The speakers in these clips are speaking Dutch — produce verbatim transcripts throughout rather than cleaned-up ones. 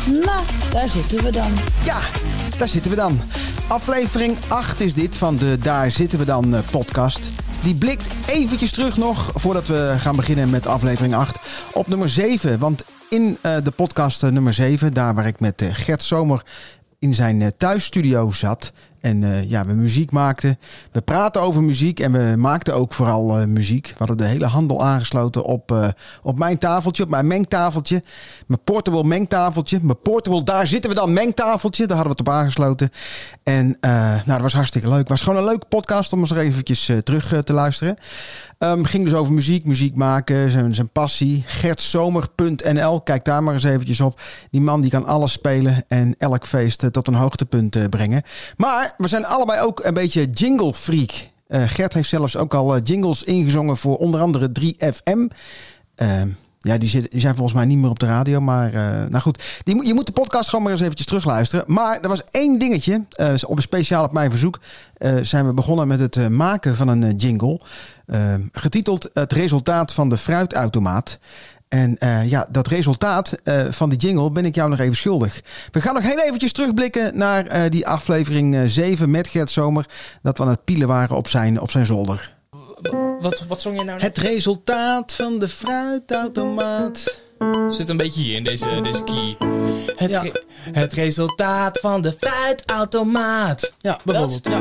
Nou, daar zitten we dan. Ja, daar zitten we dan. Aflevering acht is dit van de Daar zitten we dan podcast. Die blikt eventjes terug nog, voordat we gaan beginnen met aflevering acht, op nummer zeven. Want in uh, de podcast uh, nummer zeven, daar waar ik met uh, Gert Zomer in zijn uh, thuisstudio zat en uh, ja, we muziek maakten. We praten over muziek en we maakten ook vooral uh, muziek. We hadden de hele handel aangesloten op, uh, op mijn tafeltje, op mijn mengtafeltje. Mijn portable mengtafeltje. Mijn portable, daar zitten we dan, mengtafeltje. Daar hadden we het op aangesloten. En uh, nou, dat was hartstikke leuk. Het was gewoon een leuke podcast om eens er eventjes uh, terug uh, te luisteren. Um, ging dus over muziek, muziek maken, zijn, zijn passie. gert zomer punt n l, kijk daar maar eens eventjes op. Die man die kan alles spelen en elk feest uh, tot een hoogtepunt uh, brengen. Maar we zijn allebei ook een beetje jingle freak. Uh, Gert heeft zelfs ook al uh, jingles ingezongen voor onder andere drie F M. Uh, ja, die, zit, die zijn volgens mij niet meer op de radio. Maar uh, nou goed, die, je moet de podcast gewoon maar eens eventjes terugluisteren. Maar er was één dingetje, uh, op een speciaal op mijn verzoek, uh, zijn we begonnen met het uh, maken van een uh, jingle. Uh, getiteld Het resultaat van de fruitautomaat. En uh, ja, dat resultaat uh, van die jingle ben ik jou nog even schuldig. We gaan nog heel eventjes terugblikken naar uh, die aflevering uh, zeven met Gert Zomer. Dat we aan het pielen waren op zijn, op zijn zolder. Wat, wat zong je nou? Het resultaat van de fruitautomaat. Zit een beetje hier in deze, deze key. Het, Ja. re- het resultaat van de fruitautomaat. Ja, bijvoorbeeld. Dat? Ja.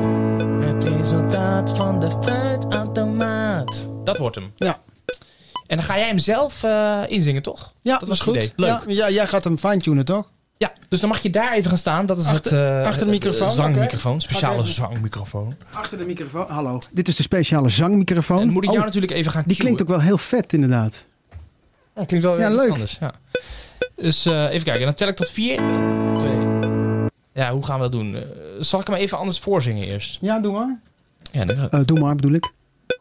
Het resultaat van de fruitautomaat. Dat wordt hem. Ja. En dan ga jij hem zelf uh, inzingen, toch? Ja, dat was goed. het idee. Leuk. Ja, ja, jij gaat hem fine-tunen, toch? Ja, dus dan mag je daar even gaan staan. Dat is Achter- het uh, achter de microfoon, uh, zangmicrofoon. oké. Speciale Oké. zangmicrofoon. Achter de microfoon. Hallo. Dit is de speciale zangmicrofoon. En dan moet ik jou Oh, natuurlijk even gaan die klinkt ook wel heel vet, inderdaad. Ja, klinkt wel Ja, iets leuk. anders. Ja. Dus uh, even kijken. Dan tel ik tot vier. Twee. Ja, hoe gaan we dat doen? Uh, zal ik hem even anders voorzingen eerst? Ja, doe maar. Ja, dan... Uh, doe maar, bedoel ik.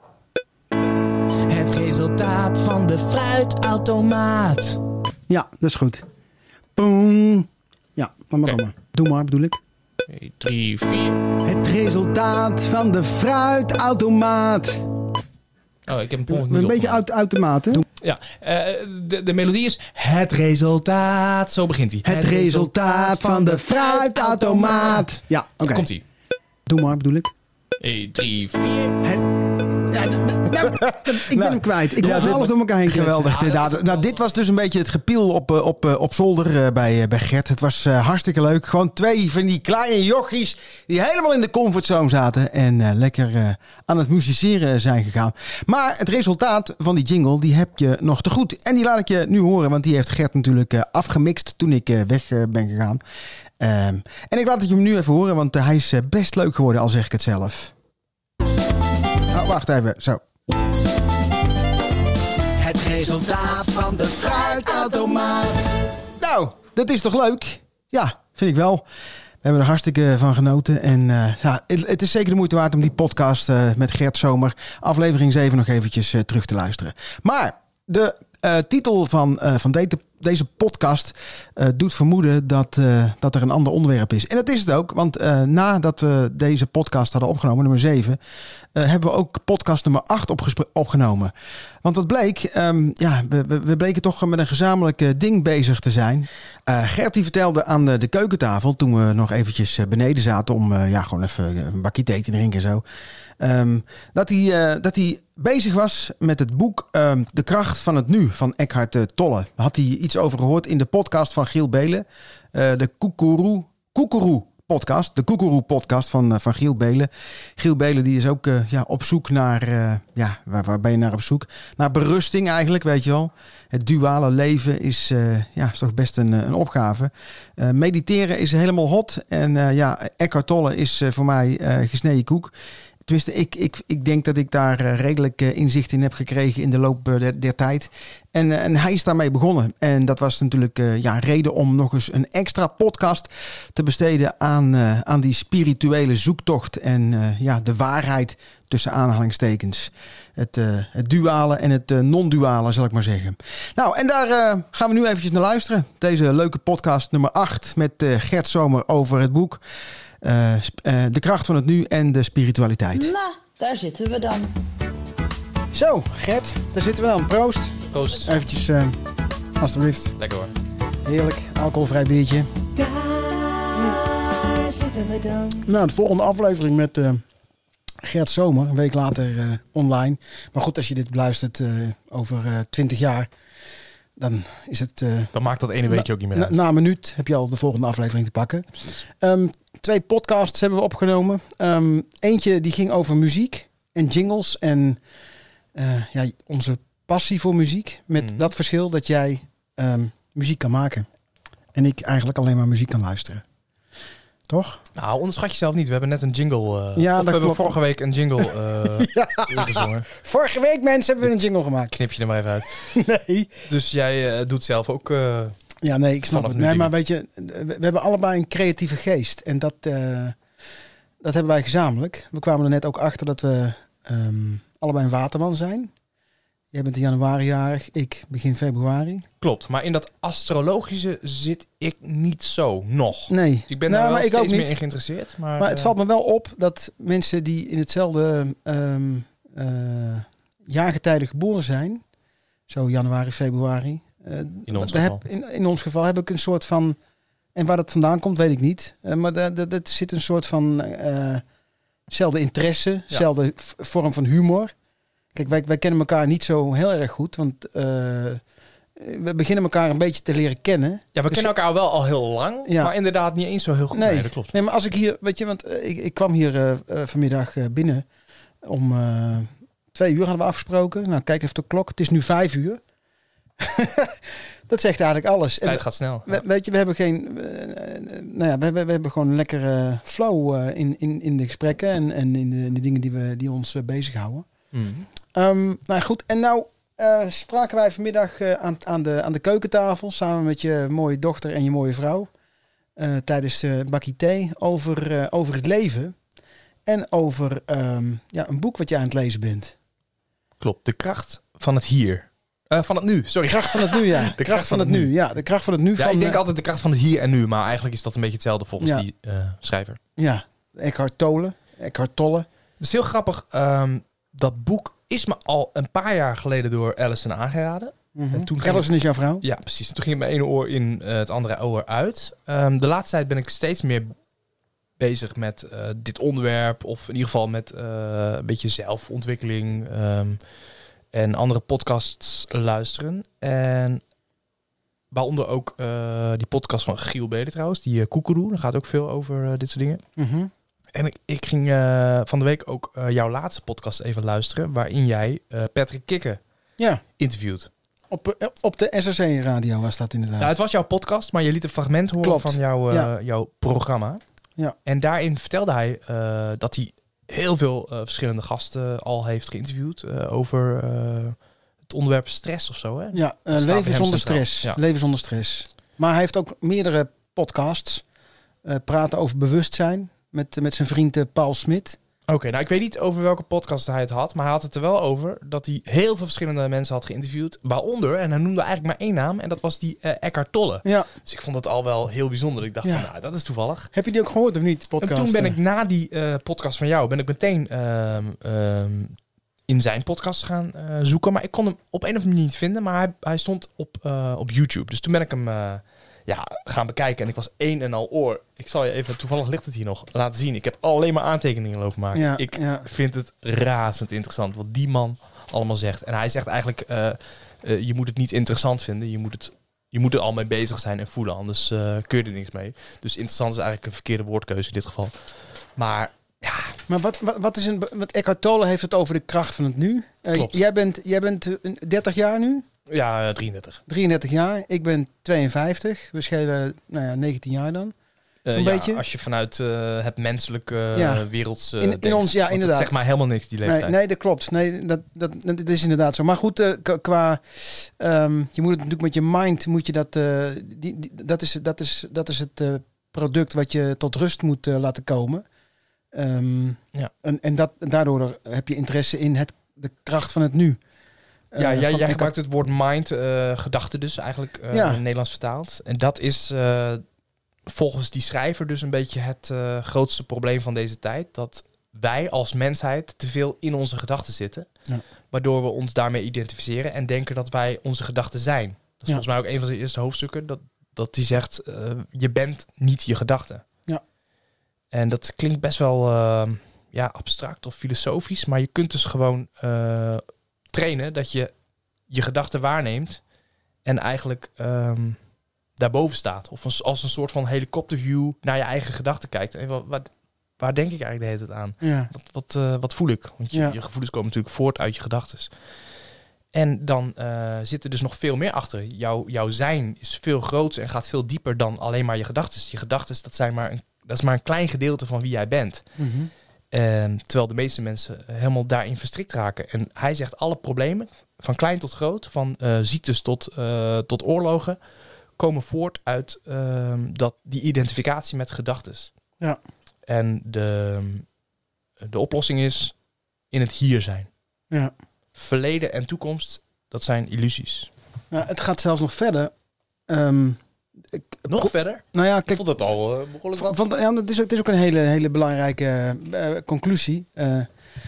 Het resultaat van de fruitautomaat. Ja, dat is goed. Boom. Ja, maar maar, Oké. maar. Doe maar, bedoel ik. twee, drie, vier. Het resultaat van de fruitautomaat. Oh, ik heb een pong niet Een op. beetje uit, automaat, hè? Ja, uh, de, de melodie is het resultaat. Zo begint hij. Het resultaat van de fruitautomaat. Ja, oké. Komt ie. Doe maar, bedoel ik. twee, drie, vier. Het... Ja, d- d- nou, ik ben hem kwijt. Ik Ja, hoor dit- alles door elkaar heen. Geweldig. kletsen. Ja, Dit- dat is nou, dit was dus een beetje het gepiel op, eh, op, eh, op zolder eh, bij, eh, bij Gert. Het was eh, hartstikke leuk. Gewoon twee van die kleine jochies die helemaal in de comfortzone zaten en eh, lekker eh, aan het musiceren zijn gegaan. Maar het resultaat van die jingle, die heb je nog te goed. En die laat ik je nu horen, want die heeft Gert natuurlijk eh, afgemixt toen ik eh, weg eh, ben gegaan. Um, en ik laat het je hem nu even horen, want uh, hij is uh, best leuk geworden, al zeg ik het zelf. Oh, wacht even, zo. Het resultaat van de fruitautomaat. Nou, dat is toch leuk? Ja, vind ik wel. We hebben er hartstikke van genoten. En uh, ja, het, het is zeker de moeite waard om die podcast uh, met Gert Zomer, aflevering zeven, nog eventjes uh, terug te luisteren. Maar de uh, titel van, uh, van deze, deze podcast uh, doet vermoeden dat, uh, dat er een ander onderwerp is. En dat is het ook, want uh, nadat we deze podcast hadden opgenomen, nummer zeven, uh, hebben we ook podcast nummer acht opgespro- opgenomen. Want wat bleek, um, ja, we, we, we bleken toch met een gezamenlijk uh, ding bezig te zijn. Uh, Gert die vertelde aan de, de keukentafel, toen we nog eventjes uh, beneden zaten om uh, ja, gewoon even een bakje thee te drinken en zo. Um, dat, hij, uh, dat hij bezig was met het boek um, De Kracht van het Nu van Eckhart uh, Tolle. Had hij iets over gehoord in de podcast van Giel Belen. Uh, de Koekeroe, Koekeroe podcast. De Koekeroe podcast van, uh, van Giel Belen. Giel Belen die is ook uh, ja, op zoek naar... Uh, ja, waar, waar ben je naar op zoek? Naar berusting eigenlijk, weet je wel. Het duale leven is, uh, ja, is toch best een, een opgave. Uh, mediteren is helemaal hot. En uh, ja, Eckhart Tolle is uh, voor mij uh, gesneden koek. Tenminste, ik, ik, ik denk dat ik daar uh, redelijk uh, inzicht in heb gekregen in de loop uh, der, der tijd. En, uh, en hij is daarmee begonnen. En dat was natuurlijk uh, ja, reden om nog eens een extra podcast te besteden aan, uh, aan die spirituele zoektocht. En uh, ja, de waarheid tussen aanhalingstekens. Het, uh, het duale en het uh, non-duale, zal ik maar zeggen. Nou, en daar uh, gaan we nu eventjes naar luisteren. Deze leuke podcast nummer acht met uh, Gert Zomer over het boek Uh, sp- uh, De Kracht van het Nu en de Spiritualiteit. Nou, daar zitten we dan. Zo, Gert, daar zitten we dan. Proost. Proost. Eventjes, uh, alstublieft. Lekker hoor. heerlijk. Alcoholvrij biertje. Daar zitten we dan. Nou, de volgende aflevering met uh, Gert Zomer. Een week later uh, online. Maar goed, als je dit beluistert uh, over uh, twintig jaar... dan is het... Uh, Dan maakt dat ene weekje na, ook niet meer na, uit. na een minuut heb je al de volgende aflevering te pakken. Um, twee podcasts hebben we opgenomen. Um, eentje die ging over muziek en jingles. En uh, ja, onze passie voor muziek. Met Mm. dat verschil dat jij um, muziek kan maken. En ik eigenlijk alleen maar muziek kan luisteren. Toch? Nou, onderschat jezelf niet. We hebben net een jingle... Uh, Ja, of dat we hebben klopt. vorige week een jingle uh, Ja. ingezongen. Vorige week, mensen, hebben we een jingle gemaakt. Knip je er maar even uit. Nee. Dus jij uh, doet zelf ook... Uh, Ja, nee, ik snap Vanaf het. nu Nee, dingen. maar weet je, we, we hebben allebei een creatieve geest. En dat, uh, dat hebben wij gezamenlijk. We kwamen er net ook achter dat we um, allebei een waterman zijn. Jij bent in januari jarig, ik begin februari. klopt. Maar in dat astrologische zit ik niet zo nog. Nee, Ik ben Nou, daar wel maar ik steeds ook meer niet. in geïnteresseerd. Maar, maar het uh, valt me wel op dat mensen die in hetzelfde um, uh, jaargetijde geboren zijn, zo januari, februari. Uh, In ons daar geval. Heb, in, in ons geval heb ik een soort van, en waar dat vandaan komt, weet ik niet. Uh, maar er zit een soort van uh, zelfde interesse, zelfde v- vorm van humor. Kijk, wij, wij kennen elkaar niet zo heel erg goed, want uh, we beginnen elkaar een beetje te leren kennen. Ja, we Dus- kennen elkaar wel al heel lang, Ja. maar inderdaad niet eens zo heel goed. Nee. Nee, dat klopt. Nee, maar als ik hier, weet je, want uh, ik, ik kwam hier uh, uh, vanmiddag uh, binnen om uh, twee uur hadden we afgesproken. Nou, kijk even de klok. Het is nu vijf uur. Dat zegt eigenlijk alles. Tijd En, gaat snel. we, weet je, we hebben geen, uh, nou ja, we, we, we hebben gewoon een lekkere flow uh, in, in, in de gesprekken en, en in, de, in de dingen die we die ons uh, bezighouden. Mm. Um, nou goed, en nou uh, spraken wij vanmiddag uh, aan, aan, de, aan de keukentafel samen met je mooie dochter en je mooie vrouw uh, tijdens uh, bakkie thee over, uh, over het leven en over um, ja, een boek wat je aan het lezen bent. Klopt. De kracht van het hier. Uh, van het nu, sorry. De kracht van het nu, ja. De, kracht, van het nu. Ja, de kracht van het nu. Ja, van, ik denk uh, altijd de kracht van het hier en nu, maar eigenlijk is dat een beetje hetzelfde volgens Ja. die uh, schrijver. Ja, Eckhart Tolle. Eckhart Tolle. Het is heel grappig. Um, dat boek is me al een paar jaar geleden door Alison aangeraden. Mm-hmm. En toen ging Alison is jouw vrouw? Ja, precies. Toen ging mijn ene oor in, uh, het andere oor uit. Um, de laatste tijd ben ik steeds meer bezig met uh, dit onderwerp. Of in ieder geval met uh, een beetje zelfontwikkeling. Um, en andere podcasts luisteren. En waaronder ook uh, die podcast van Giel Belen trouwens. Die uh, Koekeroe. Daar gaat ook veel over uh, dit soort dingen. Mm-hmm. En ik, ik ging uh, van de week ook uh, jouw laatste podcast even luisteren. Waarin jij uh, Patrick Kikker Ja, interviewt. op, uh, op de S R C-radio was dat inderdaad. Ja, het was jouw podcast, maar je liet een fragment horen Klopt. van jouw, uh, Ja. jouw programma. Ja. En daarin vertelde hij uh, dat hij heel veel uh, verschillende gasten al heeft geïnterviewd uh, over uh, het onderwerp stress of zo. Hè? Ja, uh, Staat bij leven hem zonder centraal. stress. Ja. Leven zonder stress. Maar hij heeft ook meerdere podcasts. Uh, praten over bewustzijn met, met zijn vriend uh, Paul Smit. Oké, okay, nou ik weet niet over welke podcast hij het had, maar hij had het er wel over dat hij heel veel verschillende mensen had geïnterviewd. Waaronder, en hij noemde eigenlijk maar één naam, en dat was die uh, Eckhart Tolle. Ja. Dus ik vond het al wel heel bijzonder. Ik dacht Ja. van, nou, dat is toevallig. Heb je die ook gehoord of niet, die podcast? En toen ben ik na die uh, podcast van jou, ben ik meteen um, um, in zijn podcast gaan uh, zoeken. Maar ik kon hem op een of andere manier niet vinden. Maar hij, hij stond op, uh, op YouTube. Dus toen ben ik hem uh, ja, gaan bekijken. En ik was één en al oor. Ik zal je even, toevallig ligt het hier nog, laten zien. Ik heb alleen maar aantekeningen lopen maken. Ja, ik ja. vind het razend interessant wat die man allemaal zegt. En hij zegt eigenlijk, uh, uh, je moet het niet interessant vinden. Je moet het... Je moet er al mee bezig zijn en voelen, anders uh, kun je er niks mee. Dus interessant is eigenlijk een verkeerde woordkeuze in dit geval. Maar ja... Maar wat, wat, wat is een... Wat Eckhart Tolle heeft het over de kracht van het nu. Uh, Klopt. Jij bent, jij bent uh, dertig jaar nu? Ja, drieëndertig. drieëndertig jaar. Ik ben tweeënvijftig. We schelen nou ja, negentien jaar dan. Uh, Zo'n ja, beetje? als je vanuit uh, het menselijke Ja. uh, werelds uh, In- in denkt. ons- ja, Want inderdaad. Het zegt maar helemaal niks, die Nee, leeftijd. nee, dat klopt. Nee, dat, dat, dat, dat is inderdaad zo. Maar goed, uh, k- qua... Um, je moet het natuurlijk met je mind... Moet je dat, uh, die, die, dat, is, dat, is, dat is het uh, product wat je tot rust moet uh, laten komen. Um, Ja. En, en dat, daardoor heb je interesse in het, de kracht van het nu. Uh, Ja, jij, van jij Eckhart- gebruikt het woord mind, uh, gedachte dus eigenlijk, uh, Ja. in het Nederlands vertaald. En dat is uh, volgens die schrijver dus een beetje het uh, grootste probleem van deze tijd. Dat wij als mensheid te veel in onze gedachten zitten. Ja. Waardoor we ons daarmee identificeren en denken dat wij onze gedachten zijn. Dat is Ja. volgens mij ook een van de eerste hoofdstukken. Dat dat hij zegt, uh, je bent niet je gedachten. Ja. En dat klinkt best wel uh, ja, abstract of filosofisch, maar je kunt dus gewoon uh, trainen dat je je gedachten waarneemt en eigenlijk um, daarboven staat. Of als, als een soort van helikopterview naar je eigen gedachten kijkt. En wat, wat, waar denk ik eigenlijk de hele tijd aan? Ja. Wat, wat, uh, wat voel ik? Want je, Ja. je gevoelens komen natuurlijk voort uit je gedachten. En dan uh, zit er dus nog veel meer achter. Jouw, jouw zijn is veel groter en gaat veel dieper dan alleen maar je gedachten. Je gedachten, dat zijn maar een, dat is maar een klein gedeelte van wie jij bent. Mm-hmm. En terwijl de meeste mensen helemaal daarin verstrikt raken. En hij zegt alle problemen, van klein tot groot, van uh, ziektes tot, uh, tot oorlogen, komen voort uit uh, dat, die identificatie met gedachten. Ja. En de, de oplossing is in het hier zijn. Ja. Verleden en toekomst, dat zijn illusies. Ja, het gaat zelfs nog verder. Um, ik, nog pro- verder? Nou ja, kijk, ik vond het al uh, behoorlijk wat. Van, ja, het, is ook, het is ook een hele, hele belangrijke uh, conclusie. Uh,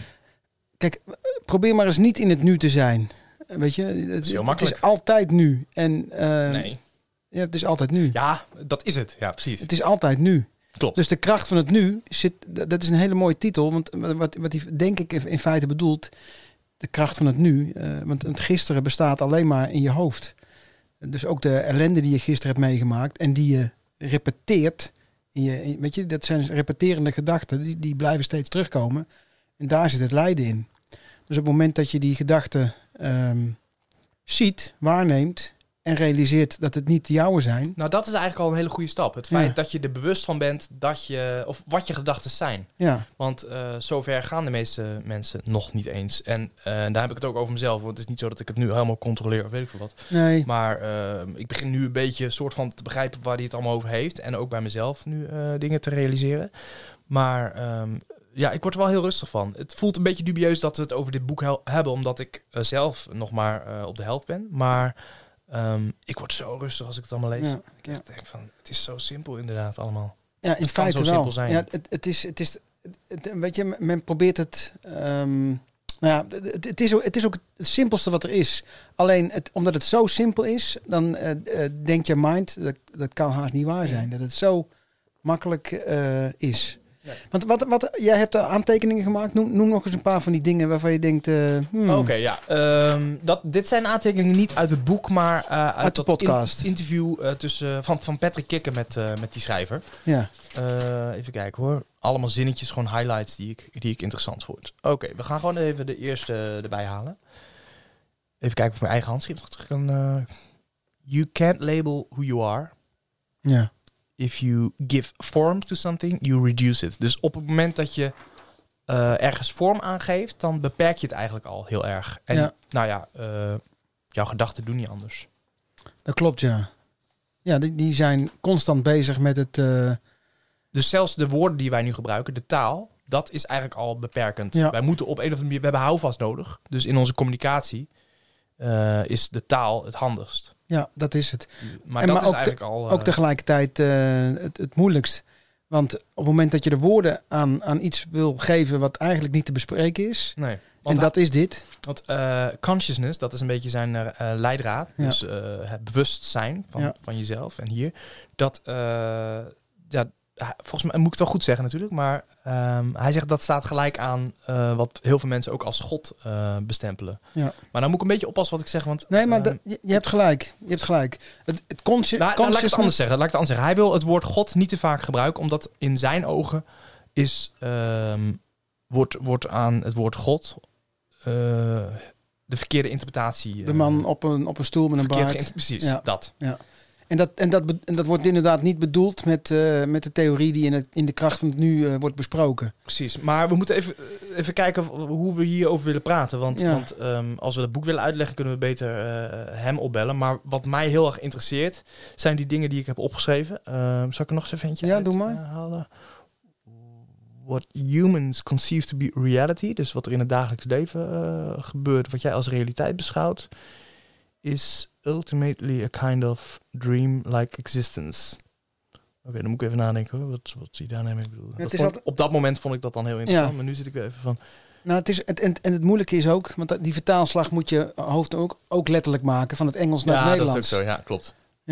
kijk, probeer maar eens niet in het nu te zijn. Weet je, het, dat is heel makkelijk. Het is altijd nu. En, uh, nee. Ja, het is altijd nu. Ja, dat is het. Ja, precies. Het is altijd nu. Klopt. Dus de kracht van het nu zit. Dat is een hele mooie titel, want wat, wat hij denk ik in feite bedoelt, de kracht van het nu. Uh, want het gisteren bestaat alleen maar in je hoofd. Dus ook de ellende die je gisteren hebt meegemaakt en die je repeteert. In je, weet je, dat zijn repeterende gedachten, die, die blijven steeds terugkomen. En daar zit het lijden in. Dus op het moment dat je die gedachten um, ziet, waarneemt en realiseert dat het niet de jouwe zijn. Nou, dat is eigenlijk al een hele goede stap. Het feit Ja. dat je er bewust van bent dat je, of wat je gedachten zijn. Ja. Want uh, zover gaan de meeste mensen nog niet eens. En uh, daar heb ik het ook over mezelf. Want het is niet zo dat ik het nu helemaal controleer of weet ik veel wat. Nee. Maar uh, ik begin nu een beetje soort van te begrijpen waar hij het allemaal over heeft. En ook bij mezelf nu uh, dingen te realiseren. Maar um, ja, ik word er wel heel rustig van. Het voelt een beetje dubieus dat we het over dit boek hel- hebben. Omdat ik uh, zelf nog maar uh, op de helft ben. Maar Um, ik word zo rustig als ik het allemaal lees. Ja, ik ja. denk van, het is zo simpel inderdaad allemaal. Ja, in het feite kan zo wel. simpel zijn. Ja, het, het is, het is, het, weet je, men probeert het. Um, nou ja, het, het is ook, het is ook het simpelste wat er is. Alleen, het, omdat het zo simpel is, dan uh, uh, denkt je mind dat dat kan haast niet waar zijn. Dat het zo makkelijk uh, is. Nee. Want wat, wat, jij hebt er aantekeningen gemaakt. Noem, noem nog eens een paar van die dingen waarvan je denkt... Uh, hmm. Oké, okay, ja. Um, dat, dit zijn aantekeningen niet uit het boek, maar uh, uit, uit de dat podcast. In, interview uh, tussen, van, van Patrick Kikker met, uh, met die schrijver. Ja. Uh, even kijken hoor. Allemaal zinnetjes, gewoon highlights die ik, die ik interessant vond. Oké, okay, we gaan gewoon even de eerste erbij halen. Even kijken of mijn eigen handschrift nog terug kan... Uh, you can't label who you are. Ja. If you give form to something, you reduce it. Dus op het moment dat je uh, ergens vorm aangeeft, dan beperk je het eigenlijk al heel erg. En ja. nou ja, uh, jouw gedachten doen niet anders. Dat klopt, ja. Ja, die, die zijn constant bezig met het... Uh... Dus zelfs de woorden die wij nu gebruiken, de taal, dat is eigenlijk al beperkend. Ja. Wij moeten op een of andere manier, we hebben houvast nodig. Dus in onze communicatie uh, is de taal het handigst. Ja, dat is het. Maar en dat maar is ook eigenlijk te, al... Uh, ook tegelijkertijd uh, het, het moeilijkst. Want op het moment dat je de woorden aan, aan iets wil geven wat eigenlijk niet te bespreken is... Nee. En dat hij, is dit. Want uh, consciousness, dat is een beetje zijn uh, leidraad. Ja. Dus uh, het bewustzijn van, ja. van jezelf. En hier, dat... Uh, ja, volgens mij moet ik het wel goed zeggen natuurlijk, maar um, hij zegt dat staat gelijk aan uh, wat heel veel mensen ook als God uh, bestempelen. Ja. Maar dan moet ik een beetje oppassen wat ik zeg, want... Nee, maar uh, de, je, je hebt gelijk. Je hebt gelijk. Het, het consci- nou, nou, laat ik het anders zeggen. Laat ik het anders zeggen. Hij wil het woord God niet te vaak gebruiken, omdat in zijn ogen is um, wordt, wordt aan het woord God uh, de verkeerde interpretatie. Uh, de man op een, op een stoel met een baard. Precies, ja. dat. Ja. En dat, en, dat be, en dat wordt inderdaad niet bedoeld met, uh, met de theorie die in, het, in de kracht van het nu uh, wordt besproken. Precies, maar we moeten even, even kijken hoe we hierover willen praten. Want, ja. want um, als we het boek willen uitleggen, kunnen we beter uh, hem opbellen. Maar wat mij heel erg interesseert, zijn die dingen die ik heb opgeschreven. Uh, zal ik er nog eens even eentje ja, uit, doe maar. Uh, halen? What humans conceive to be reality, dus wat er in het dagelijks leven uh, gebeurt, wat jij als realiteit beschouwt, is ultimately a kind of dream-like existence. Oké, okay, dan moet ik even nadenken hoor, wat, wat hij daarmee bedoelt. Ja, vond, altijd... Op dat moment vond ik dat dan heel interessant, ja. Maar nu zit ik weer even van... Nou, het is, het, en, en het moeilijke is ook, want die vertaalslag moet je hoofd ook, ook letterlijk maken, van het Engels naar ja, het Nederlands. Ja, dat is ook zo, ja, klopt. Ja.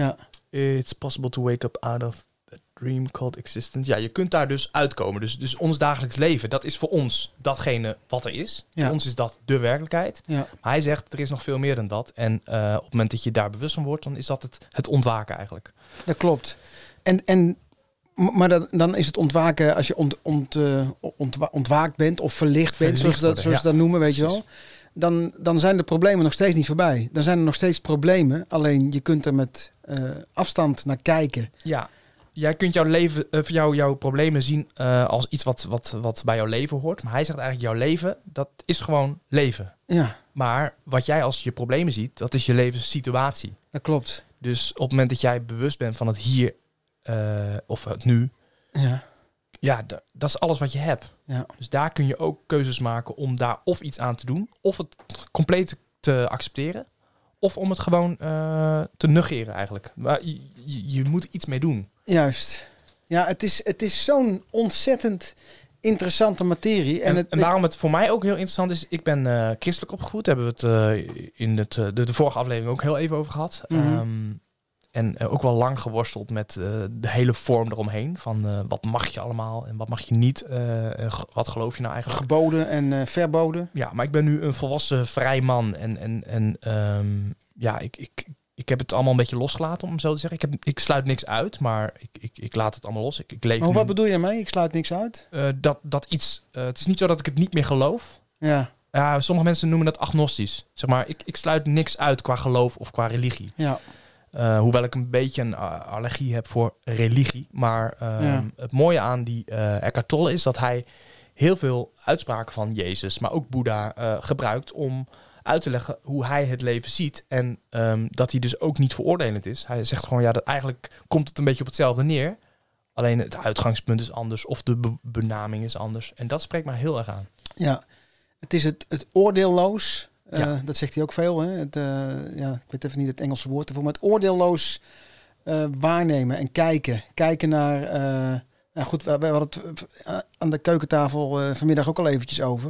It's possible to wake up out of a dream called existence. Ja, je kunt daar dus uitkomen. Dus, dus ons dagelijks leven, dat is voor ons datgene wat er is. Ja. Voor ons is dat de werkelijkheid. Ja. Maar hij zegt, er is nog veel meer dan dat. En uh, op het moment dat je daar bewust van wordt, dan is dat het, het ontwaken eigenlijk. Dat klopt. En, en, maar dat, dan is het ontwaken als je ont, ont, uh, ontwa- ontwaakt bent of verlicht bent, Verlicht zoals, dat, worden, zoals ja. ze dat noemen, weet je Precies. wel. Dan, dan zijn de problemen nog steeds niet voorbij. Dan zijn er nog steeds problemen. Alleen je kunt er met uh, afstand naar kijken. Ja, jij kunt jouw leven, uh, jouw, jouw problemen zien uh, als iets wat, wat, wat bij jouw leven hoort. Maar hij zegt eigenlijk, jouw leven, dat is gewoon leven. Ja, Maar wat jij als je problemen ziet, dat is je levenssituatie. dat klopt. Dus op het moment dat jij bewust bent van het hier uh, of het nu, Ja, ja, d- dat is alles wat je hebt. ja. Dus daar kun je ook keuzes maken om daar of iets aan te doen, of het compleet te accepteren, of om het gewoon uh, te negeren eigenlijk. Maar je, je, je moet iets mee doen. Juist. Ja, het is, het is zo'n ontzettend interessante materie. En, En, het, en waarom het voor mij ook heel interessant is, ik ben uh, christelijk opgevoed. Daar hebben we het uh, in het, uh, de, de vorige aflevering ook heel even over gehad. Mhm. Um, en uh, ook wel lang geworsteld met uh, de hele vorm eromheen. Van uh, wat mag je allemaal en wat mag je niet. Uh, uh, wat geloof je nou eigenlijk? geboden en uh, verboden. Ja, maar ik ben nu een volwassen vrij man. En, en, en um, ja, ik, ik, ik heb het allemaal een beetje losgelaten, om zo te zeggen. Ik, heb, ik sluit niks uit, maar ik, ik, ik laat het allemaal los. Ik, ik leef Maar nu, wat bedoel je daarmee? Ik sluit niks uit. uh, dat, dat iets... Uh, het is niet zo dat ik het niet meer geloof. Ja, Ja, sommige mensen noemen dat agnostisch. Zeg maar, ik, ik sluit niks uit qua geloof of qua religie. ja, Uh, hoewel ik een beetje een uh, allergie heb voor religie. Maar uh, Ja. het mooie aan die uh, Eckhart Tolle is dat hij heel veel uitspraken van Jezus, maar ook Boeddha, uh, gebruikt om uit te leggen hoe hij het leven ziet. En um, dat hij dus ook niet veroordelend is. Hij zegt gewoon, ja, dat eigenlijk komt het een beetje op hetzelfde neer. Alleen het uitgangspunt is anders of de be- benaming is anders. En dat spreekt mij heel erg aan. ja. Het is het, het oordeelloos. Uh, Ja. Dat zegt hij ook veel. Hè? Het, uh, ja, ik weet even niet het Engelse woord ervoor. Maar het oordeelloos uh, waarnemen en kijken. Kijken naar... Uh, nou goed, we, we hadden het uh, aan de keukentafel uh, vanmiddag ook al eventjes over.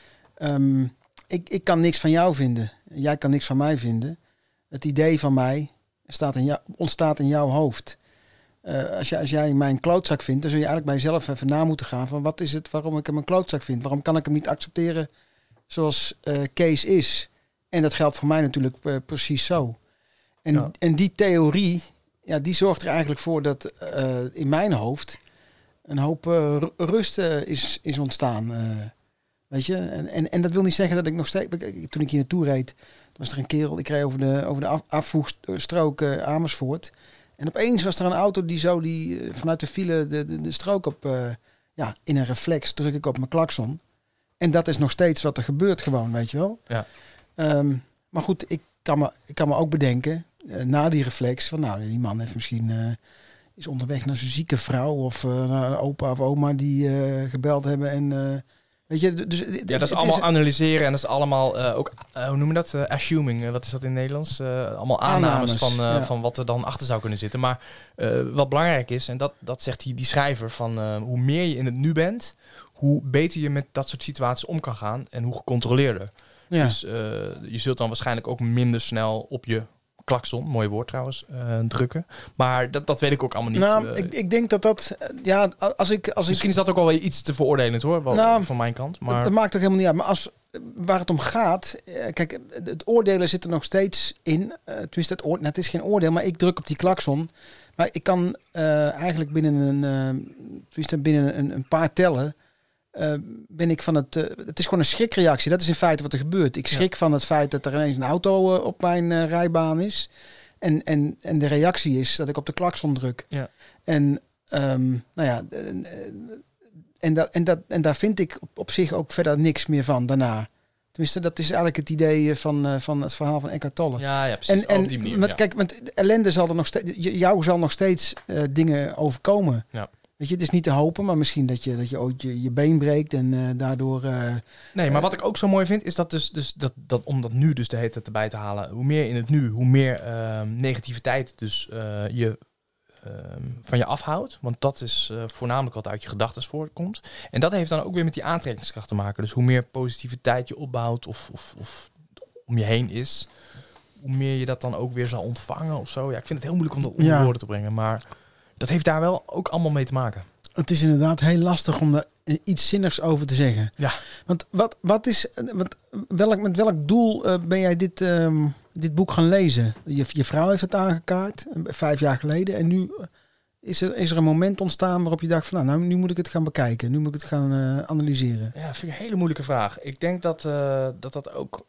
Um, ik, ik kan niks van jou vinden. Jij kan niks van mij vinden. Het idee van mij staat in jou, ontstaat in jouw hoofd. Uh, als, jij, als jij mij een klootzak vindt, dan zul je eigenlijk bij jezelf even na moeten gaan van wat is het waarom ik hem een klootzak vind? Waarom kan ik hem niet accepteren zoals uh, Kees is? En dat geldt voor mij natuurlijk uh, precies zo. En, Ja. en die theorie, ja, die zorgt er eigenlijk voor dat uh, in mijn hoofd een hoop uh, rust uh, is, is ontstaan. Uh, weet je? En, en, en dat wil niet zeggen dat ik nog steeds... Toen ik hier naartoe reed, was er een kerel, ik reed over de, over de af, afvoegstrook uh, Amersfoort. En opeens was er een auto die zo die, uh, vanuit de file de, de, de strook op... Uh, ja, in een reflex druk ik op mijn klakson. En dat is nog steeds wat er gebeurt gewoon, weet je wel. Ja. Um, maar goed, ik kan me, ik kan me ook bedenken, uh, na die reflex, van nou, die man heeft misschien... Uh, is onderweg naar zijn zieke vrouw of uh, naar een opa of oma die uh, gebeld hebben. En, uh, weet je, dus, Ja, dat is allemaal is, analyseren en dat is allemaal uh, ook, uh, hoe noem je dat? Uh, assuming, uh, wat is dat in het Nederlands? Uh, allemaal aannames, aannames van, uh, ja. van wat er dan achter zou kunnen zitten. Maar uh, wat belangrijk is, en dat, dat zegt die, die schrijver, van uh, hoe meer je in het nu bent, hoe beter je met dat soort situaties om kan gaan en hoe gecontroleerder. Ja. Dus uh, je zult dan waarschijnlijk ook minder snel op je klakson, mooi woord trouwens, uh, drukken. Maar dat, dat weet ik ook allemaal niet. Nou, uh, ik, ik denk dat dat... Ja, als ik... Als misschien ik, is dat ook wel iets te veroordelend hoor, wel, nou, van mijn kant. Maar dat, dat maakt toch helemaal niet uit. Maar als, waar het om gaat... Kijk, het oordelen zit er nog steeds in. Uh, tenminste, het, oordeel, nou, het is geen oordeel, maar ik druk op die klakson. Maar ik kan uh, eigenlijk binnen een... Uh, tenminste, binnen een, een paar tellen... Uh, ben ik van het... Uh, het is gewoon een schrikreactie. Dat is in feite wat er gebeurt. Ik schrik ja. van het feit dat er ineens een auto uh, op mijn uh, rijbaan is. En, en, en de reactie is dat ik op de klakson druk. Ja. En, um, nou ja, en, en, dat, en, dat, en daar vind ik op, op zich ook verder niks meer van daarna. Tenminste, dat is eigenlijk het idee van, uh, van het verhaal van Eckhart Tolle. Ja, ja precies. En, en, op die manier, met, ja. Kijk, want ellende zal er nog steeds... Jou zal nog steeds uh, dingen overkomen. Ja. Weet je, het is niet te hopen, maar misschien dat je, dat je ooit je, je been breekt en uh, daardoor... Uh, nee, maar wat ik ook zo mooi vind, is dat dus, dus dat, dat om dat nu dus de hele tijd erbij te halen. Hoe meer in het nu, hoe meer uh, negativiteit dus uh, je uh, van je afhoudt. Want dat is uh, voornamelijk wat uit je gedachten voortkomt. En dat heeft dan ook weer met die aantrekkingskracht te maken. Dus hoe meer positiviteit je opbouwt of, of, of om je heen is, hoe meer je dat dan ook weer zal ontvangen of zo. Ja, ik vind het heel moeilijk om dat onder Ja. woorden te brengen. Maar dat heeft daar wel ook allemaal mee te maken. Het is inderdaad heel lastig om daar iets zinnigs over te zeggen. Ja. Want wat, wat is, wat, welk, met welk doel uh, ben jij dit, um, dit boek gaan lezen? Je, je vrouw heeft het aangekaart, vijf jaar geleden. En nu is er, is er een moment ontstaan waarop je dacht van... nou, nou nu moet ik het gaan bekijken. Nu moet ik het gaan uh, analyseren. Ja, dat vind ik een hele moeilijke vraag. Ik denk dat uh, dat, dat ook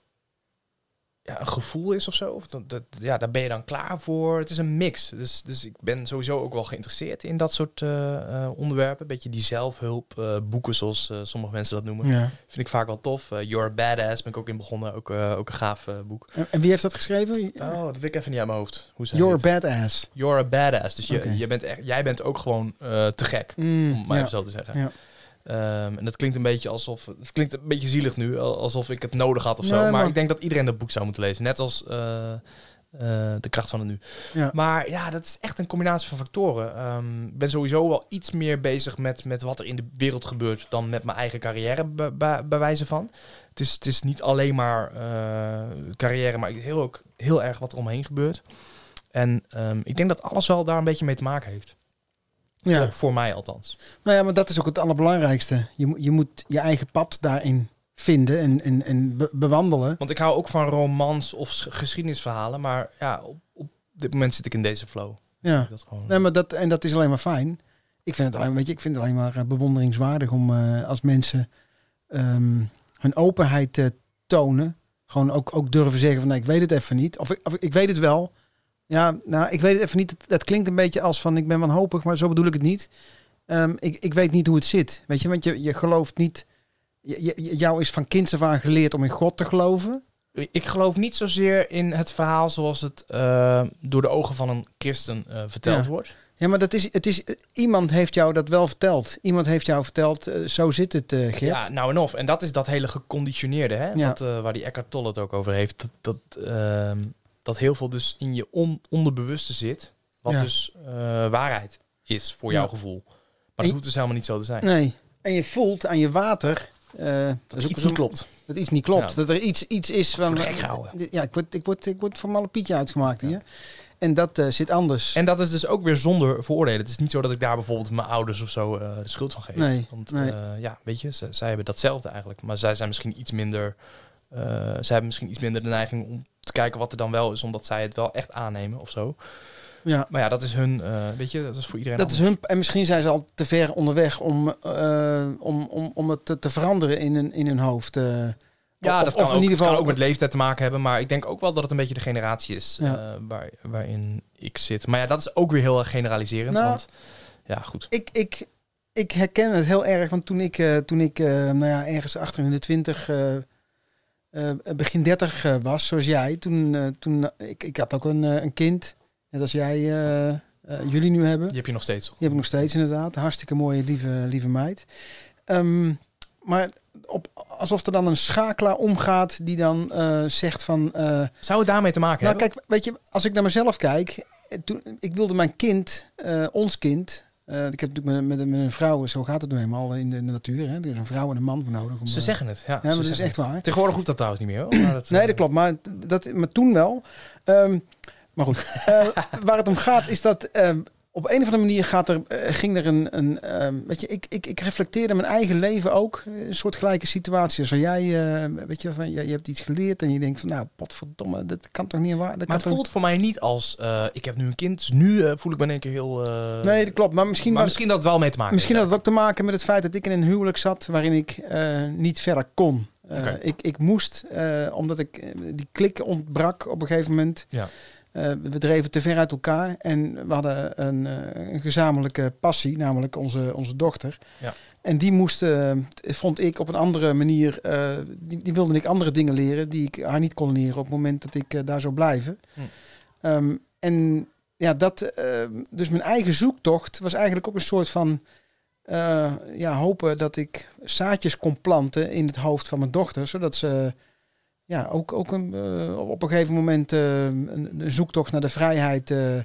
ja, een gevoel is of zo. Of dat, dat, ja, daar ben je dan klaar voor. Het is een mix. Dus, dus ik ben sowieso ook wel geïnteresseerd in dat soort uh, uh, onderwerpen. Een beetje die zelfhulp uh, boeken, zoals uh, sommige mensen dat noemen. Ja. Vind ik vaak wel tof. Uh, You're a Badass ben ik ook in begonnen. Ook, uh, ook een gaaf uh, boek. En, en wie heeft dat geschreven? Oh, dat weet ik even niet uit mijn hoofd. Hoe You're a Badass. You're a Badass. Dus je, okay. je bent echt, jij bent ook gewoon uh, te gek, mm, om maar ja. even zo te zeggen. Ja. Um, en dat klinkt een beetje alsof... Het klinkt een beetje zielig nu, alsof ik het nodig had of zo. Nee, maar, maar ik denk dat iedereen dat boek zou moeten lezen. Net als uh, uh, De Kracht van het Nu. Ja. Maar ja, dat is echt een combinatie van factoren. Um, ik ben sowieso wel iets meer bezig met, met wat er in de wereld gebeurt... dan met mijn eigen carrière, bij, bij, bij wijze van. Het is, het is niet alleen maar uh, carrière, maar heel, ook heel erg wat er omheen gebeurt. En um, ik denk dat alles wel daar een beetje mee te maken heeft. Ja. Voor, voor mij althans. Nou ja, maar dat is ook het allerbelangrijkste. Je, je moet je eigen pad daarin vinden en, en, en be- bewandelen. Want ik hou ook van romans of sch- geschiedenisverhalen. Maar ja, op, op dit moment zit ik in deze flow. Ja, dat gewoon... nee, maar dat, en dat is alleen maar fijn. Ik vind het alleen, weet je, ik vind het alleen maar bewonderingswaardig om uh, als mensen um, hun openheid uh, tonen. Gewoon ook, ook durven zeggen van nee, ik weet het even niet. Of ik, of ik weet het wel. Ja, nou, ik weet het even niet. Dat, dat klinkt een beetje als van ik ben wanhopig, maar zo bedoel ik het niet. Um, ik, ik weet niet hoe het zit. Weet je, want je, je gelooft niet. Je, je, jou is van kinds af aan geleerd om in God te geloven. Ik geloof niet zozeer in het verhaal zoals het uh, door de ogen van een christen uh, verteld ja. wordt. Ja, maar dat is, het is, iemand heeft jou dat wel verteld. Iemand heeft jou verteld, uh, zo zit het, uh, Geert. Ja, nou en of. En dat is dat hele geconditioneerde, hè? Ja. Dat, uh, waar die Eckhart Tolle het ook over heeft. Dat, dat, uh, dat heel veel dus in je on- onderbewuste zit. Wat ja. dus uh, waarheid is voor jouw ja. gevoel. Maar dat je, hoeft dus helemaal niet zo te zijn. Nee. En je voelt aan je water... Uh, dat, dat iets niet klopt. Dat iets niet klopt. Ja. Dat er iets, iets is van... Gek houden. Ja, ik word, ik word, ik word van Malle Pietje uitgemaakt hier. Ja. En dat uh, zit anders. En dat is dus ook weer zonder vooroordelen. Het is niet zo dat ik daar bijvoorbeeld mijn ouders of zo uh, de schuld van geef. Nee, Want nee. Uh, ja, weet je, z- zij hebben datzelfde eigenlijk. Maar zij zijn misschien iets minder... Uh, zij hebben misschien iets minder de neiging om te kijken wat er dan wel is, omdat zij het wel echt aannemen of zo. Ja. Maar ja, dat is hun, uh, weet je, dat is voor iedereen dat anders. Is hun, en misschien zijn ze al te ver onderweg om, uh, om, om, om het te, te veranderen in hun, in hun hoofd. Uh, ja, of, dat kan, of in ook, ieder geval kan ook met leeftijd te maken hebben. Maar ik denk ook wel dat het een beetje de generatie is ja. uh, waar, waarin ik zit. Maar ja, dat is ook weer heel erg generaliserend. Nou, want, ja, goed. Ik, ik, ik herken het heel erg, want toen ik, uh, toen ik uh, nou ja, ergens achter in de twintig... Uh, Uh, begin dertig uh, was, zoals jij. Toen, uh, toen uh, ik, ik had ook een, uh, een kind, net als jij, uh, uh, jullie nu hebben. Die heb je nog steeds. Die heb ik nog steeds, inderdaad. Hartstikke mooie, lieve, lieve meid. Um, maar op, alsof er dan een schakelaar omgaat die dan uh, zegt van... Uh, Zou het daarmee te maken nou, hebben? Kijk, weet je, als ik naar mezelf kijk... Toen, ik wilde mijn kind, uh, ons kind... Uh, ik heb natuurlijk met, met, met een vrouw, zo gaat het nu helemaal in de, in de natuur. Hè? Er is een vrouw en een man voor nodig. Om, ze zeggen het, ja. Ja, maar dat is echt het. waar. Tegenwoordig hoeft dat trouwens niet meer, hoor. Maar dat, nee, dat klopt. Maar, dat, maar toen wel. Um, maar goed. Uh, waar het om gaat is dat... Um, op een of andere manier gaat er, uh, ging er een... een um, weet je, ik, ik, ik reflecteerde mijn eigen leven ook. Een soort gelijke situatie. Als jij, uh, weet je, van, je, je hebt iets geleerd en je denkt van... Nou, potverdomme, dat kan toch niet waar. Dat maar kan het toch... voelt voor mij niet als... Uh, ik heb nu een kind, dus nu uh, voel ik me in één keer heel... Uh... Nee, dat klopt. Maar misschien, maar was, misschien dat het wel mee te maken Misschien heeft, had het ook te maken met het feit dat ik in een huwelijk zat... waarin ik uh, niet verder kon. Uh, okay. ik, ik moest, uh, omdat ik uh, die klik ontbrak op een gegeven moment... Ja. Uh, we dreven te ver uit elkaar en we hadden een, uh, een gezamenlijke passie, namelijk onze, onze dochter. Ja. En die moest, uh, vond ik op een andere manier, uh, die, die wilde ik andere dingen leren die ik haar niet kon leren op het moment dat ik uh, daar zou blijven. Hm. Um, en ja, dat, uh, dus mijn eigen zoektocht was eigenlijk ook een soort van uh, ja, hopen dat ik zaadjes kon planten in het hoofd van mijn dochter, zodat ze ja, ook, ook een, uh, op een gegeven moment uh, een, een zoektocht naar de vrijheid uh, uh,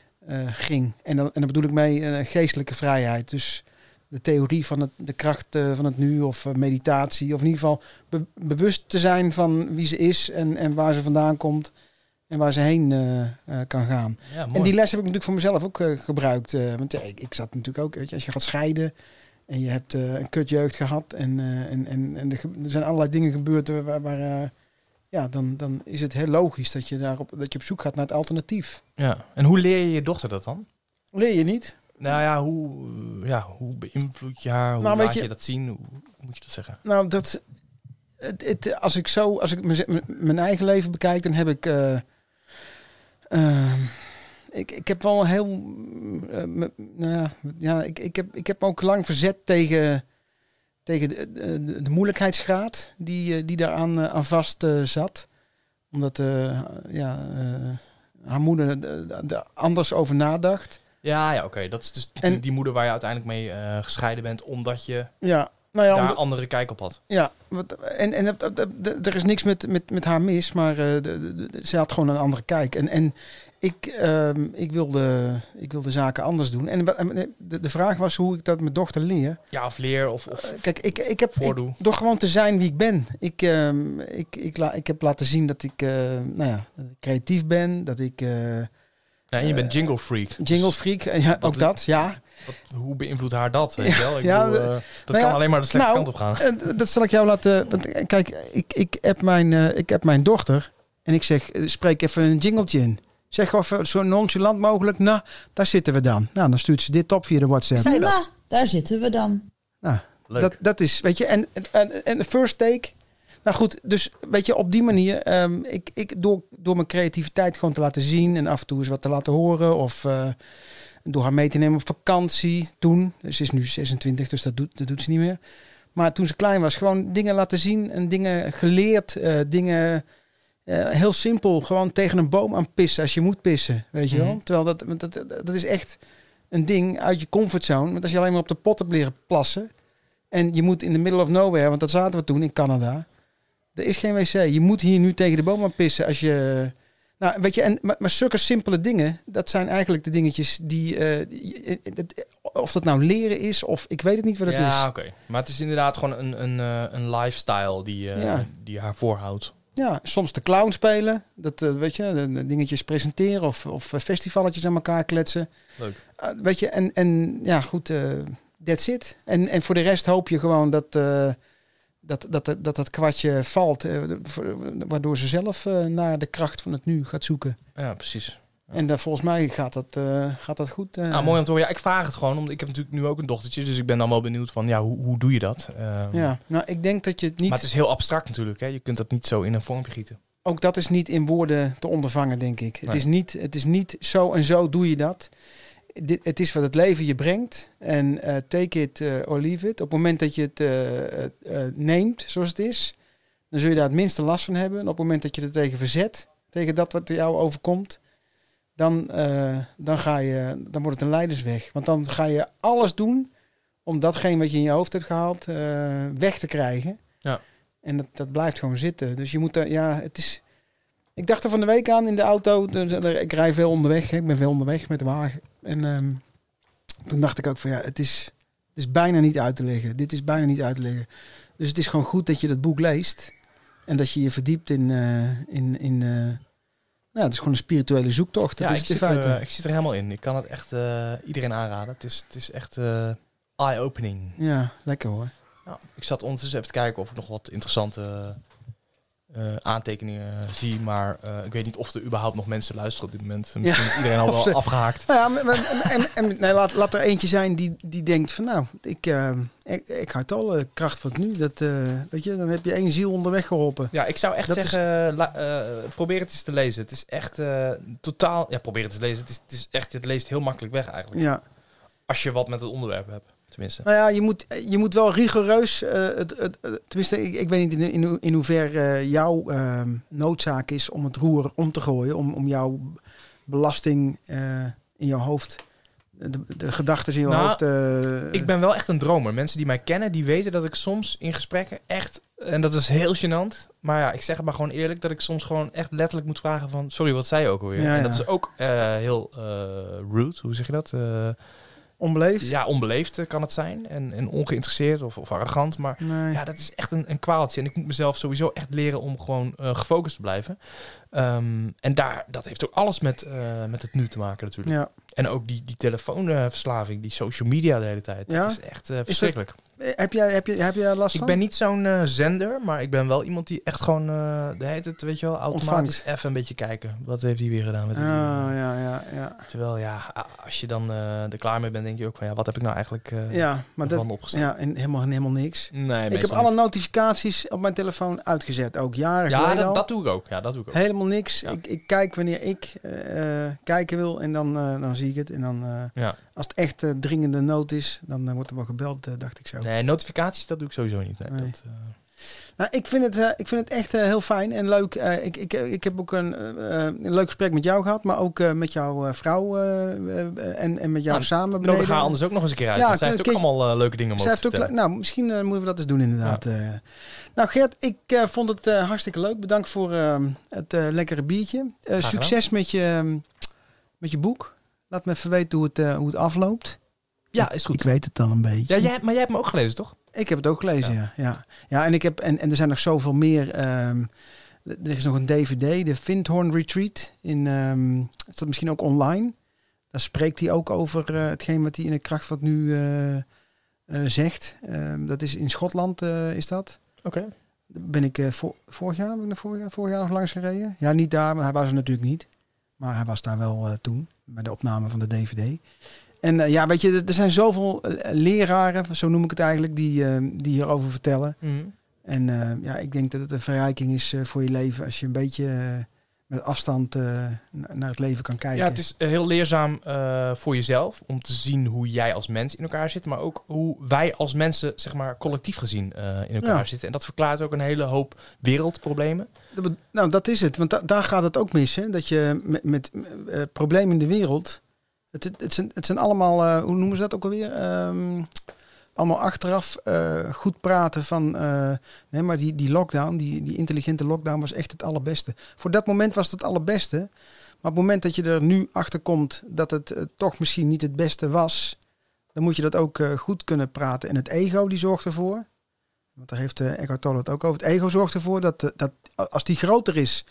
ging. En dan, en dan bedoel ik mee uh, geestelijke vrijheid. Dus de theorie van het, de kracht uh, van het nu of uh, meditatie. Of in ieder geval be- bewust te zijn van wie ze is en, en waar ze vandaan komt. En waar ze heen uh, uh, kan gaan. Ja, en die les heb ik natuurlijk voor mezelf ook uh, gebruikt. Uh, want uh, ik, ik zat natuurlijk ook, weet je, als je gaat scheiden en je hebt uh, een kutjeugd gehad en, uh, en, en, en er, er zijn allerlei dingen gebeurd waar, waar uh, ja, dan, dan is het heel logisch dat je daarop dat je op zoek gaat naar het alternatief. Ja. En hoe leer je je dochter dat dan? Leer je niet? Nou ja, hoe, ja, hoe beïnvloed je haar? Hoe nou, laat je, je dat zien? Hoe, hoe moet je dat zeggen? Nou, dat het, het, als ik zo, als ik m- m- mijn eigen leven bekijk, dan heb ik, uh, uh, ik, ik heb wel heel, uh, m- nou ja, ik, ik heb, ik heb ook lang verzet tegen, tegen de, de, de moeilijkheidsgraad die, die daaraan uh, aan vast uh, zat, omdat, uh, ja, uh, haar moeder er anders over nadacht. Ja, ja, oké. Okay. Dat is dus en, die, die moeder waar je uiteindelijk mee uh, gescheiden bent, omdat je ja, nou ja, daar omdat, een andere kijk op had. Ja, wat, en, en er is niks met, met, met haar mis, maar uh, de, de, de, ze had gewoon een andere kijk. En, en ik, uh, ik, wilde, ik wilde zaken anders doen. En de, de vraag was hoe ik dat mijn dochter leer. Ja, of leer of, of uh, Kijk, ik, ik heb voordoe. Ik, door gewoon te zijn wie ik ben. Ik, uh, ik, ik, la, ik heb laten zien dat ik, uh, nou ja, dat ik creatief ben, dat ik... Uh, Ja, en je bent jingle freak. Jingle freak, ja, ook dat, is, ja. Wat, hoe beïnvloedt haar dat? Weet je wel? Ik ja, bedoel, uh, dat nou kan ja, alleen maar de slechte nou, kant op gaan. Uh, dat zal ik jou laten... Want, kijk, ik, ik, heb mijn, uh, ik heb mijn dochter en ik zeg, spreek even een jingletje in. Zeg gewoon zo nonchalant mogelijk, nou, daar zitten we dan. Nou, dan stuurt ze dit op via de WhatsApp. Zei nou, daar zitten we dan. Nou, dat, dat is, weet je, en, en, en de first take... Nou goed, dus weet je, op die manier, um, ik, ik, door, door mijn creativiteit gewoon te laten zien en af en toe eens wat te laten horen of uh, door haar mee te nemen op vakantie toen. Ze is nu zesentwintig, dus dat doet, dat doet ze niet meer. Maar toen ze klein was, gewoon dingen laten zien en dingen geleerd, uh, dingen uh, heel simpel, gewoon tegen een boom aan pissen als je moet pissen, weet je mm-hmm. wel. Terwijl dat, dat, dat is echt een ding uit je comfortzone, want als je alleen maar op de pot hebt leren plassen en je moet in the middle of nowhere, want dat zaten we toen in Canada. Er is geen wc. Je moet hier nu tegen de boom aan pissen als je... Nou, weet je, en, maar, maar zulke simpele dingen, dat zijn eigenlijk de dingetjes die... Uh, die of dat nou leren is, of ik weet het niet wat het ja, is. Ja, oké. Okay. Maar het is inderdaad gewoon een, een, een lifestyle die, uh, ja. die haar voorhoudt. Ja, soms de clown spelen. Dat, uh, weet je, de, de dingetjes presenteren of, of festivaletjes aan elkaar kletsen. Leuk. Uh, weet je, en, en ja, goed, uh, that's it. En, en voor de rest hoop je gewoon dat... Uh, Dat dat, dat dat dat kwartje valt, eh, waardoor ze zelf uh, naar de kracht van het nu gaat zoeken. Ja, precies. Ja. En uh, volgens mij gaat dat, uh, gaat dat goed. Uh. Nou, mooi om te horen. Ja, ik vraag het gewoon, omdat ik heb natuurlijk nu ook een dochtertje, dus ik ben dan wel benieuwd van, ja, hoe, hoe doe je dat? Um, ja, nou, ik denk dat je het niet... Maar het is heel abstract natuurlijk, hè? Je kunt dat niet zo in een vormpje gieten. Ook dat is niet in woorden te ondervangen, denk ik. Nee. Het is niet, het is niet zo en zo doe je dat. Dit, het is wat het leven je brengt. En uh, take it uh, or leave it. Op het moment dat je het uh, uh, neemt zoals het is, dan zul je daar het minste last van hebben. En op het moment dat je er tegen verzet, tegen dat wat jou overkomt, dan, uh, dan, ga je, dan wordt het een leidersweg. Want dan ga je alles doen om datgene wat je in je hoofd hebt gehaald uh, weg te krijgen. Ja. En dat, dat blijft gewoon zitten. Dus je moet er, ja, het is... Ik dacht er van de week aan in de auto. Ik rij veel onderweg. Hè. Ik ben veel onderweg met de wagen. En um, toen dacht ik ook van ja, het is, het is bijna niet uit te leggen. Dit is bijna niet uit te leggen. Dus het is gewoon goed dat je dat boek leest. En dat je je verdiept in... Uh, in, in uh, nou, het is gewoon een spirituele zoektocht. Dat ja, is ik, het zit in feite. er, ik zit er helemaal in. Ik kan het echt uh, iedereen aanraden. Het is, het is echt uh, eye-opening. Ja, lekker hoor. Nou, ik zat ondertussen even te kijken of ik nog wat interessante... Uh, aantekeningen zie, maar uh, ik weet niet of er überhaupt nog mensen luisteren op dit moment. Misschien ja, is iedereen al wel ze, afgehaakt. Nou ja, en, en, en nee, laat, laat er eentje zijn die, die denkt van nou, ik, uh, ik, ik had al uh, kracht van het nu. Dat, uh, weet je, dan heb je één ziel onderweg geholpen. Ja, ik zou echt dat zeggen, is... la, uh, probeer het eens te lezen. Het is echt uh, totaal... Ja, probeer het eens te lezen. Het is, het is echt, het leest heel makkelijk weg eigenlijk. Ja. Als je wat met het onderwerp hebt. Tenminste. Nou ja, je moet, je moet wel rigoureus, uh, het, het, het, tenminste, ik, ik weet niet in, in, in hoever uh, jouw uh, noodzaak is om het roer om te gooien, om, om jouw belasting uh, in jouw hoofd, de, de gedachten in jouw nou, hoofd... Uh, ik ben wel echt een dromer. Mensen die mij kennen, die weten dat ik soms in gesprekken echt, en dat is heel gênant, maar ja, ik zeg het maar gewoon eerlijk, dat ik soms gewoon echt letterlijk moet vragen van, sorry, wat zei je ook alweer? Ja, en dat ja. is ook uh, heel uh, rude, hoe zeg je dat? Uh, Onbeleefd? Ja, onbeleefd uh, kan het zijn. En, en ongeïnteresseerd of, of arrogant. Maar Nee. ja, dat is echt een, een kwaaltje. En ik moet mezelf sowieso echt leren om gewoon uh, gefocust te blijven. Um, en daar, dat heeft ook alles met, uh, met het nu te maken natuurlijk. Ja. En ook die, die telefoonverslaving, die social media de hele tijd. Ja? Dat is echt uh, verschrikkelijk. Dat, heb, jij, heb, je, heb jij last van? Ik ben niet zo'n uh, zender, maar ik ben wel iemand die echt gewoon uh, de hele tijd, weet je wel, automatisch Ontvangt. even een beetje kijken. Wat heeft hij weer gedaan met Oh, die, uh, ja, ja, ja. Terwijl ja, als je dan uh, er klaar mee bent, denk je ook van ja, wat heb ik nou eigenlijk uh, ja, maar dat, opgesteld? ja, en helemaal, helemaal niks. Nee, ik heb alle notificaties op mijn telefoon uitgezet, ook jaren ja, geleden dat, al. dat doe ik ook. Ja, dat doe ik ook. Helemaal niks. Ja. Ik, ik kijk wanneer ik uh, kijken wil en dan, uh, dan zie ik het. En dan, uh, ja. als het echt uh, dringende nood is, dan uh, wordt er wel gebeld, uh, dacht ik zo. Nee, notificaties, dat doe ik sowieso niet. Nee, Nee. Dat, uh... Nou, ik vind het, uh, ik vind het echt uh, heel fijn en leuk. Uh, ik, ik, ik heb ook een, uh, een leuk gesprek met jou gehad, maar ook uh, met jouw uh, vrouw uh, uh, en, en met jou nou, samen nodig beneden. haar anders ook nog eens een keer uit. Ja, want zij heeft ook keer, allemaal uh, leuke dingen om zij over te heeft ook, vertellen. Nou, misschien uh, moeten we dat eens doen inderdaad. Ja. Uh, nou Gert, ik uh, vond het uh, hartstikke leuk. Bedankt voor uh, het uh, lekkere biertje. Uh, succes met je, met je boek. Laat me even weten hoe het, uh, hoe het afloopt. Ja, is goed. Ik weet het al een beetje. Ja, jij, maar jij hebt me ook gelezen, toch? Ik heb het ook gelezen, ja. ja, ja. ja en, ik heb, en, en er zijn nog zoveel meer. Um, er is nog een D V D, de Vindhorn Retreat. In, um, het staat misschien ook online. Daar spreekt hij ook over uh, hetgeen wat hij in de kracht wat nu uh, uh, zegt. Um, dat is in Schotland, uh, is dat. Oké. Okay. Ben ik uh, voor, vorig jaar, ben ik vorig jaar, vorig jaar nog langs gereden? Ja, niet daar, maar hij was er natuurlijk niet. Maar hij was daar wel uh, toen, bij de opname van de D V D. En uh, ja, weet je, er zijn zoveel uh, leraren, zo noem ik het eigenlijk, die, uh, die hierover vertellen. Mm. En uh, ja, ik denk dat het een verrijking is uh, voor je leven als je een beetje uh, met afstand uh, naar het leven kan kijken. Ja, het is uh, heel leerzaam uh, voor jezelf om te zien hoe jij als mens in elkaar zit, maar ook hoe wij als mensen, zeg maar, collectief gezien uh, in elkaar ja. zitten. En dat verklaart ook een hele hoop wereldproblemen. Nou, dat is het, want da- daar gaat het ook mis, hè? Dat je met, met uh, problemen in de wereld. Het, het, het, zijn, het zijn allemaal, uh, hoe noemen ze dat ook alweer? Um, allemaal achteraf uh, goed praten van... Uh, nee, maar die, die lockdown, die, die intelligente lockdown was echt het allerbeste. Voor dat moment was het het allerbeste. Maar op het moment dat je er nu achter komt dat het uh, toch misschien niet het beste was... dan moet je dat ook uh, goed kunnen praten. En het ego, die zorgt ervoor... want daar heeft uh, Eckhart Tolle het ook over. Het ego zorgt ervoor dat, uh, dat als die groter is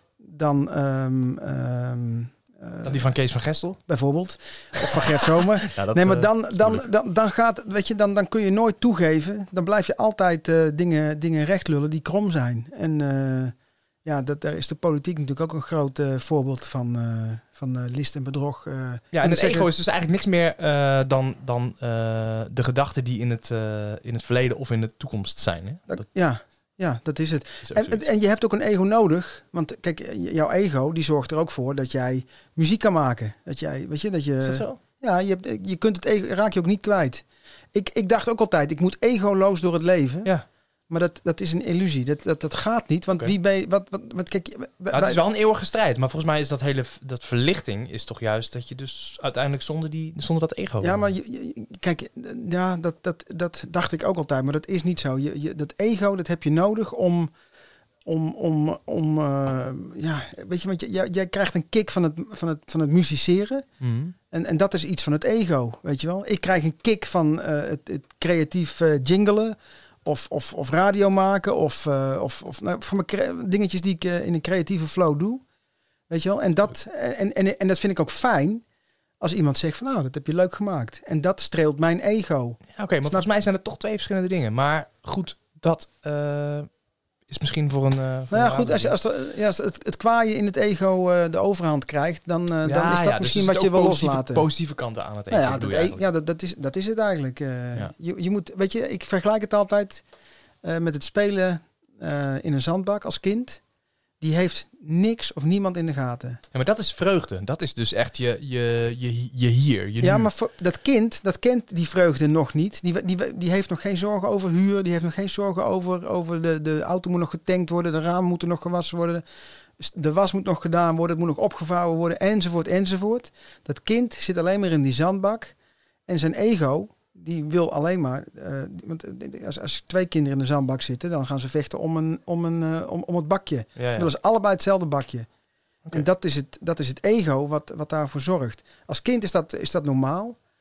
dan... Um, um, Uh, dat die van Kees van Gestel? Bijvoorbeeld. Of van Gert Zomer. Ja, dat, nee, maar dan, uh, dan, dan, dan gaat, weet je, dan, dan kun je nooit toegeven. Dan blijf je altijd uh, dingen, dingen recht lullen die krom zijn. En uh, ja, dat, daar is de politiek natuurlijk ook een groot uh, voorbeeld van, uh, van uh, list en bedrog. Uh, ja, en het zeggen... ego is dus eigenlijk niks meer uh, dan, dan uh, de gedachten die in het, uh, in het verleden of in de toekomst zijn. Hè? Dat, dat... Ja. Ja, dat is het. Is en, en je hebt ook een ego nodig. Want kijk, jouw ego die zorgt er ook voor dat jij muziek kan maken. Dat jij, weet je, dat je. Is dat zo? Ja, je, hebt, je kunt het ego, raak je ook niet kwijt. Ik, ik dacht ook altijd, ik moet egoloos door het leven. Ja. Maar dat, dat is een illusie. Dat, dat, dat gaat niet. Want okay. wie ben je, wat, wat, wat, kijk, nou, wij, het is wel een eeuwige strijd. Maar volgens mij is dat hele dat verlichting is toch juist dat je dus uiteindelijk zonder, die, zonder dat ego... Ja, maar je, je, kijk, ja, dat, dat, dat dacht ik ook altijd. Maar dat is niet zo. Je, je, dat ego, dat heb je nodig om... Om, om, om uh, ja, weet je, want jij, jij krijgt een kick van het, van het, van het musiceren. Mm-hmm. En, en dat is iets van het ego, weet je wel. Ik krijg een kick van uh, het, het creatief uh, jinglen. Of, of, of radio maken, of, uh, of, of nou, van mijn cre- dingetjes die ik uh, in een creatieve flow doe. Weet je wel? En dat, en, en, en dat vind ik ook fijn als iemand zegt van nou, dat heb je leuk gemaakt. En dat streelt mijn ego. Ja, Oké, okay, maar volgens mij zijn het toch twee verschillende dingen. Maar goed, dat uh, is misschien voor een... Uh, voor nou ja, een goed, als, je, als, er, ja, als het, het kwaaien in het ego uh, de overhand krijgt, dan, uh, ja, dan is dat ja, misschien dus wat je wil positieve, loslaten. Positieve kanten aan het ego. Nou ja, dat, e- ja dat, dat, is, dat is het eigenlijk. Uh, ja. je, je moet, weet je, ik vergelijk het altijd uh, met het spelen uh, in een zandbak als kind. Die heeft niks of niemand in de gaten. Ja, maar dat is vreugde. Dat is dus echt je, je, je, je hier. Je ja, nu. maar voor, dat kind, dat kent die vreugde nog niet. Die, die, die heeft nog geen zorgen over huur. Die heeft nog geen zorgen over, over de, de auto moet nog getankt worden. De ramen moeten nog gewassen worden. De was moet nog gedaan worden. Het moet nog opgevouwen worden. Enzovoort, enzovoort. Dat kind zit alleen maar in die zandbak. En zijn ego, die wil alleen maar... Uh, want als, als twee kinderen in de zandbak zitten, dan gaan ze vechten om, een, om, een, uh, om, om het bakje. Ja, ja. Dat is allebei hetzelfde bakje. Okay. En dat is het, dat is het ego wat, wat daarvoor zorgt. Als kind is dat, is dat normaal.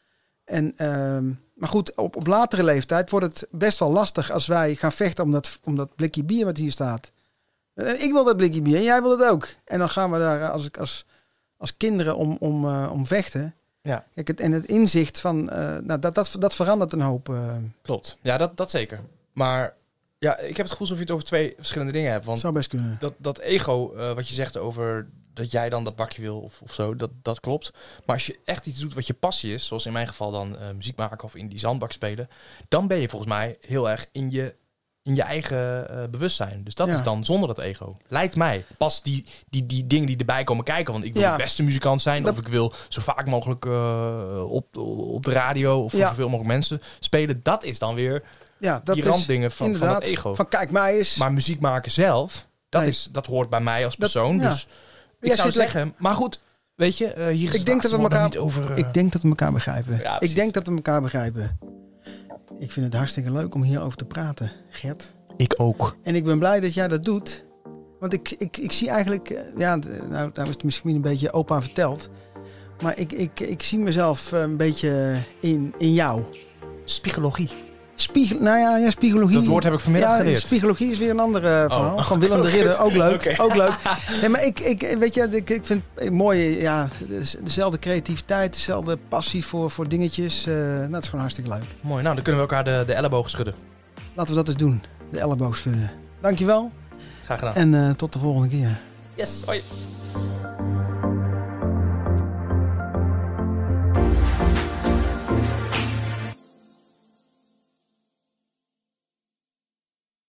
En, ehm, maar goed, op, op latere leeftijd wordt het best wel lastig als wij gaan vechten om dat, om dat blikje bier wat hier staat. En ik wil dat blikje bier en jij wil het ook. En dan gaan we daar als, als, als kinderen om, om, uh, om vechten. Ja. Kijk, het, en het inzicht van, uh, nou, dat, dat, dat verandert een hoop. Uh. Klopt. Ja, dat, dat zeker. Maar ja, ik heb het gevoel alsof je het over twee verschillende dingen hebt. Want zou best kunnen. Dat, dat ego, uh, wat je zegt over dat jij dan dat bakje wil of, of zo, dat, dat klopt. Maar als je echt iets doet wat je passie is, zoals in mijn geval dan uh, muziek maken of in die zandbak spelen, dan ben je volgens mij heel erg in je, in je eigen uh, bewustzijn. Dus dat ja. is dan zonder dat ego. Lijkt mij. Pas die, die, die dingen die erbij komen kijken. Want ik wil ja. de beste muzikant zijn. Dat... Of ik wil zo vaak mogelijk uh, op, op de radio of voor ja. zoveel mogelijk mensen spelen. Dat is dan weer ja, dat die randdingen van, van het ego. Van kijk mij eens. Maar muziek maken zelf, dat, nee. is, dat hoort bij mij als persoon. Dat, ja. Dus ik ja, zou zeggen, lekker. Maar goed, weet je, uh, hier is ik denk dat we elkaar niet over. Uh... Ik denk dat we elkaar begrijpen. Ja, ik denk dat we elkaar begrijpen. Ik vind het hartstikke leuk om hierover te praten, Gert. Ik ook. En ik ben blij dat jij dat doet. Want ik, ik, ik zie eigenlijk, uh, ja, nou, daar is het misschien een beetje opa verteld. Maar ik, ik, ik zie mezelf een beetje in, in jou. Spiegologie. Spiegel, nou ja, ja, spiegologie. Dat woord heb ik vanmiddag ja, geleerd. Spiegologie is weer een andere verhaal. Oh. Van Willem de Ridder, ook leuk. Okay. Ook leuk. Nee, maar ik, ik, weet je, ik, ik vind het mooi, ja, dezelfde creativiteit, dezelfde passie voor, voor dingetjes. Uh, nou, dat is gewoon hartstikke leuk. Mooi, nou dan kunnen we elkaar de, de elleboog schudden. Laten we dat eens doen, de elleboog schudden. Dankjewel. Graag gedaan. En uh, tot de volgende keer. Yes, hoi.